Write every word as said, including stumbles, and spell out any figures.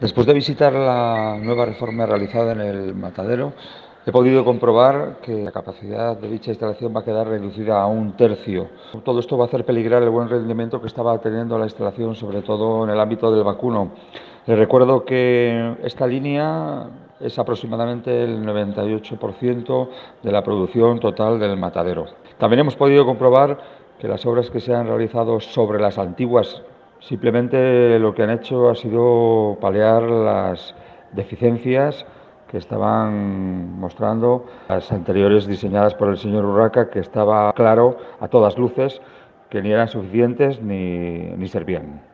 Después de visitar la nueva reforma realizada en el matadero, he podido comprobar que la capacidad de dicha instalación va a quedar reducida a un tercio. Todo esto va a hacer peligrar el buen rendimiento que estaba teniendo la instalación, sobre todo en el ámbito del vacuno. Les recuerdo que esta línea es aproximadamente el noventa y ocho por ciento de la producción total del matadero. También hemos podido comprobar que las obras que se han realizado sobre las antiguas simplemente lo que han hecho ha sido paliar las deficiencias que estaban mostrando las anteriores diseñadas por el señor Urraca, que estaba claro a todas luces que ni eran suficientes ni, ni servían.